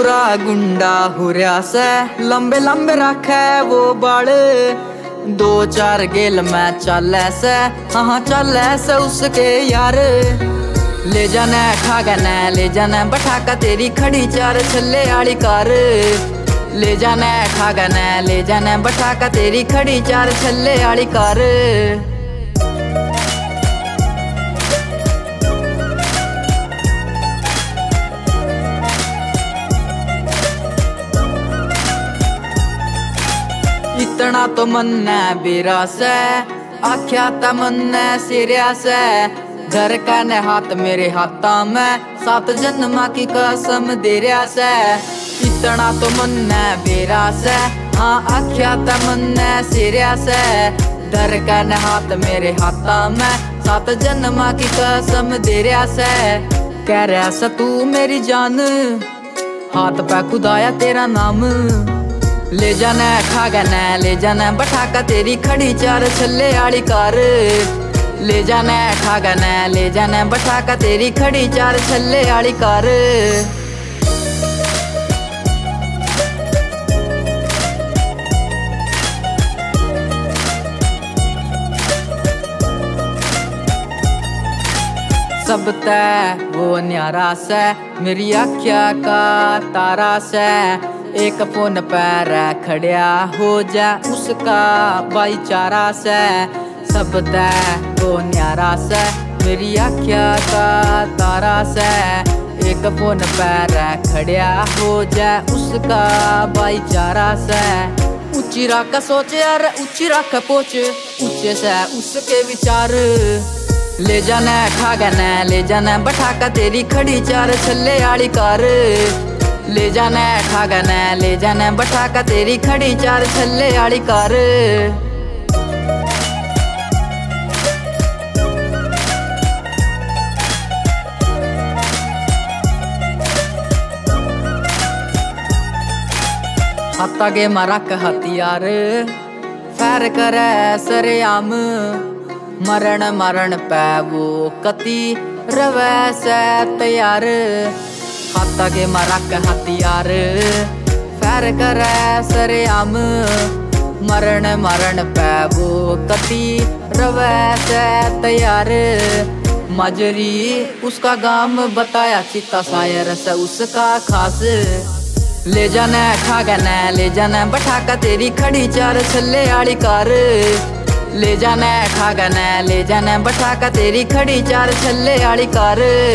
पूरा गुंडा हो रहा से, लंबे लंबे रखे वो बाल। दो चार गेल में चल से, हाँ चल से उसके यार। ले जाना खागना ले जाना बैठा का तेरी खड़ी चार छल्ले आली कार। ले जाना खागना ले जाना बैठा का तेरी खड़ी चार छल्ले आली कार। इतना तो मन ने बेरा से, आख्या त मन ने सिरिया से। घर का ने हाथ मेरे हाथा में, 7 जन्मा की कसम दे रहा से। इतना तो मन ने बेरा से, हाँ आख्या त मन ने सिरिया से। घर का ने हाथ मेरे हाथा में, 7 जन्मा की कसम दे रहा से। कह रहा से तू मेरी जान, हाथ पे खुदाया तेरा नाम। ले जाना खागना ले जाना बैठा का तेरी खड़ी चार छल्ले आली कार। ले जाना खागना ले जाना बैठा का तेरी खड़ी चार छल्ले आली कार। सब तय वो न्यारा से, मेरी आख्या का तारा से। एक फोन पर खड़िया हो जा उसका भाईचारा से। सब तय वो न्यारा से, मेरी आख्या का तारा से। एक फोन पर खड़िया हो जा उसका भाईचारा से। ऊंची रख सोच यार ऊंची रख पोच, ऊंचे से उसके विचार। ले जाना खागना ले जाना बैठा का तेरी खड़ी चार छल्ले आली कार। ले जाना खागना ले जाना बैठा का तेरी खड़ी चार छल्ले आली कार। हाथा के मरक हथियार, फैर करे सरेआम। मरण मरण पे वो कति रवै से तैयार। हाथा के मरक हथियार, फैर करे सरेआम। मरण मरण पे वो कति रवै से तैयार। मजरी उसका गाम बताया चिता शायर से उसका खास। ले जाना खागना ले जाना बैठा का तेरी खड़ी चार छल्ले आली कार। ले जाना खागना ले जाना बैठा का तेरी खड़ी चार छल्ले आली कार।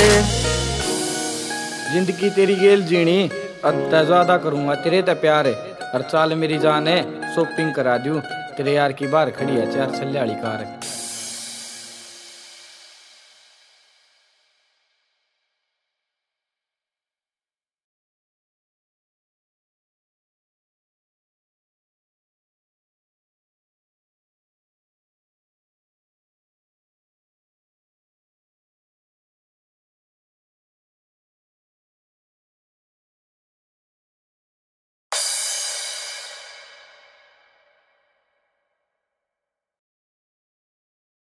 जिंदगी तेरी गेल जीनी, अद्दा ज्यादा करूंगा तेरे ते प्यार। हर चाल मेरी जान है, शॉपिंग करा दूं तेरे यार की बाहर खड़ी है चार छल्ले वाली कार।